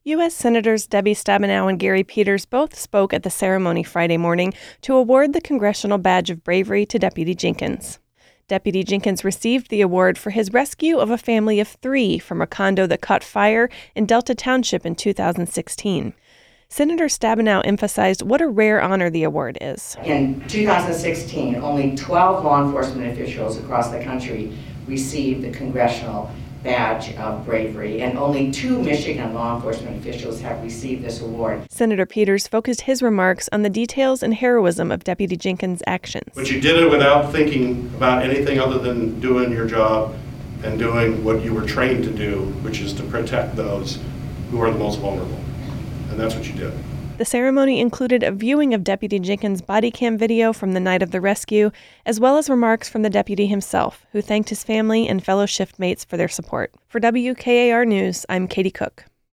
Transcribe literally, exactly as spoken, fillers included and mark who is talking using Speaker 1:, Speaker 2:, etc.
Speaker 1: U S Senators Debbie Stabenow and Gary Peters both spoke at the ceremony Friday morning to award the Congressional Badge of Bravery to Deputy Jenkins. Deputy Jenkins received the award for his rescue of a family of three from a condo that caught fire in Delta Township in two thousand sixteen. Senator Stabenow emphasized what a rare honor the award is.
Speaker 2: In two thousand sixteen, only twelve law enforcement officials across the country received the Congressional Badge of Bravery, and only two Michigan law enforcement officials have received this award.
Speaker 1: Senator Peters focused his remarks on the details and heroism of Deputy Jenkins' actions.
Speaker 3: But you did it without thinking about anything other than doing your job and doing what you were trained to do, which is to protect those who are the most vulnerable. And that's what you did.
Speaker 1: The ceremony included a viewing of Deputy Jenkins' body cam video from the night of the rescue, as well as remarks from the deputy himself, who thanked his family and fellow shift mates for their support. For W K A R News, I'm Katie Cook.